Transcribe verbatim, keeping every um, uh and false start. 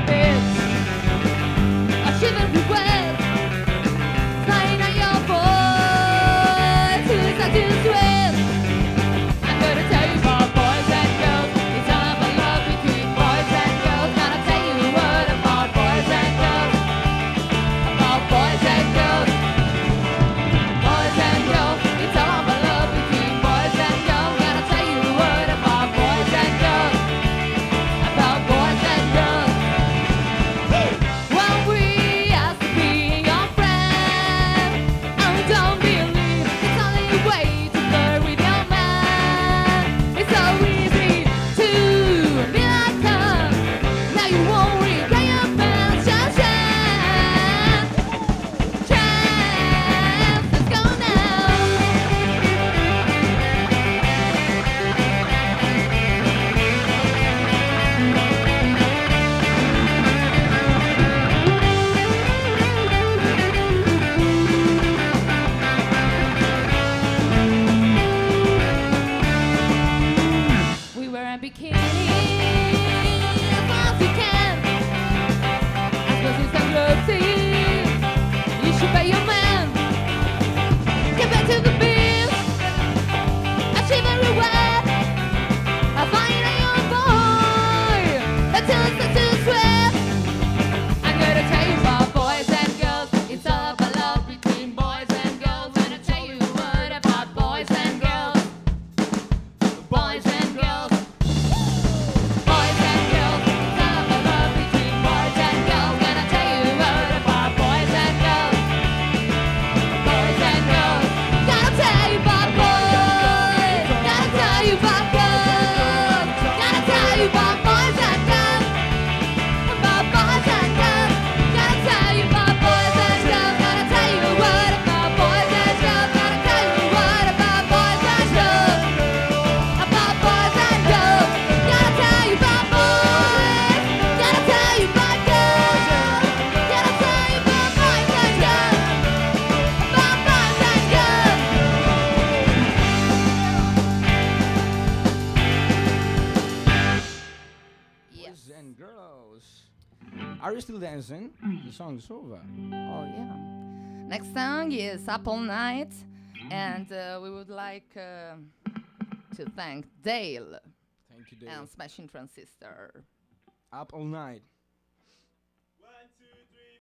Are you still dancing? The song is over. Oh, yeah. Next song is Up All Night, and uh, we would like uh, to thank Dale Thank you, Dale. and Smashing Transistor. Up All Night.